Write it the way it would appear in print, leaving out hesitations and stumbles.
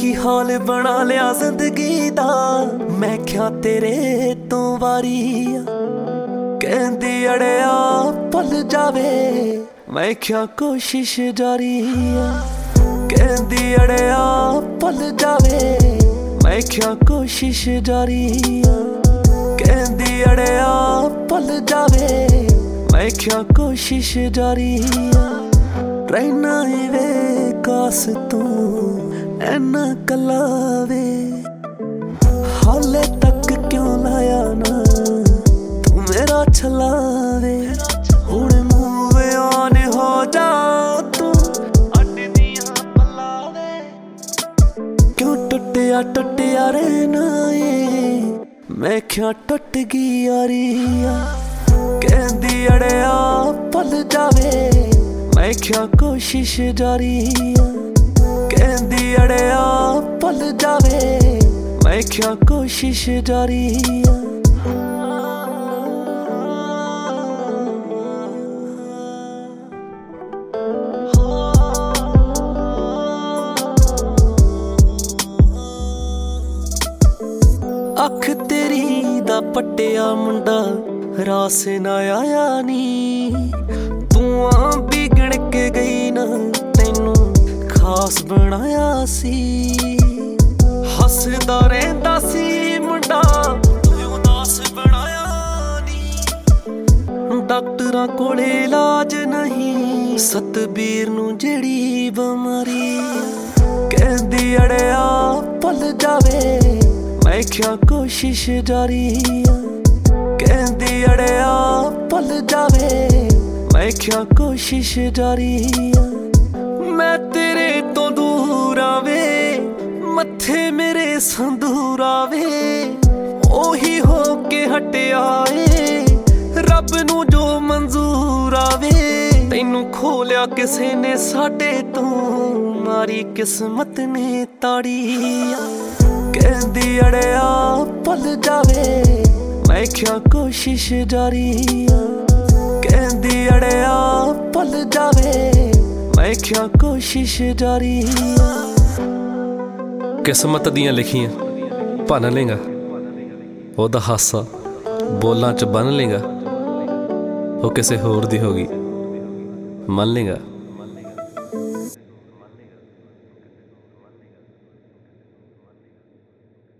की हाल बना लिया जिंदगी दा। मैं क्या तेरे तो वारी कहंदी अड़िया पल जावे, मैं क्या कोशिश जारी कहंदी अड़िया पल जावे, मैं क्या कोशिश जारी कहंदी अड़िया पल जावे, मैं क्या कोशिश जारी। रहना वे कास तू ऐना कलावे, हाले तक क्यों लाया ना तू मेरा छलावे। हुण मूव ऑन हो जा तू अड्डियां पलावे, क्यों टुटिया रहना है, मैं क्या टुट गई यारिया कहंदी अड़िया पल जावे, मैं क्या कोशिश जारी कहंदी अड़िया पल जावे, मैं क्या कोशिश जारी। अख तेरी दा पट्टिया मुंडा रास ना आया नी, तू बिगड़ के गई ना तैनू खास बनाया सी। हसदा रहंदा सी मुंडा तू उदास बनाया नी। डॉक्टरां कोले इलाज नहीं सतबीर नू जेड़ी बीमारी कहंदी अड़िया पल जावे, मैं क्या कोशिश जारी कहंदी अड़िया पल जावे, मैं क्या कोशिश जारी। मैं तेरे तो दूर आवे मत्थे मेरे संदूर आवे, ओही हो के हटिया ए रब नू जो मंजूर आवे। तैनू खोलिया किसे ने साडे तो मारी किस्मत ने ताड़ी कहंदी अड़िया पल जावे, मैं क्या कोशिश जारी कहंदी अड़िया पल जावे, मैं क्या कोशिश जारी। किस्मत दियां लिखियां भन लेंगा, ओदा हासा बोलां च बन लेंगा, वो किसे होर दी होगी मन लेंगा।